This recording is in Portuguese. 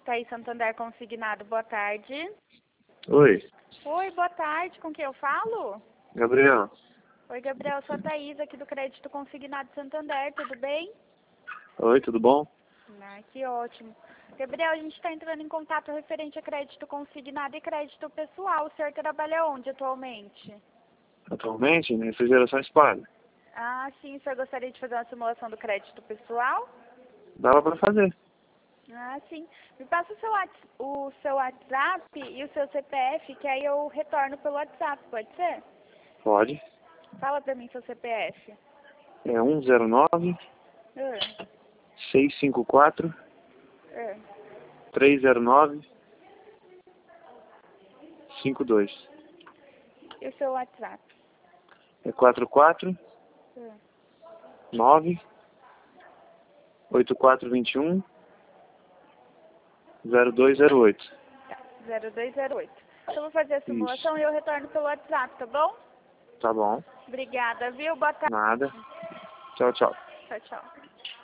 Itaí Santander Consignado, boa tarde. Oi, Oi, boa tarde, com quem eu falo? Gabriel. Oi, Gabriel, sou a Thaís aqui do Crédito Consignado Santander, tudo bem? Oi, tudo bom? Ah, que ótimo. Gabriel, a gente está entrando em contato referente a crédito consignado e crédito pessoal. O senhor trabalha onde atualmente? Atualmente, na refrigeração Espalha. Ah, sim, o senhor gostaria de fazer uma simulação do crédito pessoal? Dava pra fazer. Ah, sim. Me passa o seu WhatsApp e o seu CPF, que aí eu retorno pelo WhatsApp, pode ser? Pode. Fala pra mim seu CPF. É 109 Ah, 654 ah. 309 52. E o seu WhatsApp? É 44 Ah. 9 8421 0208. Tá, 0208. Eu vou fazer a Isso. simulação e eu retorno pelo WhatsApp, tá bom? Tá bom. Obrigada, viu? Boa tarde. Nada. Tchau, tchau. Tchau, tchau.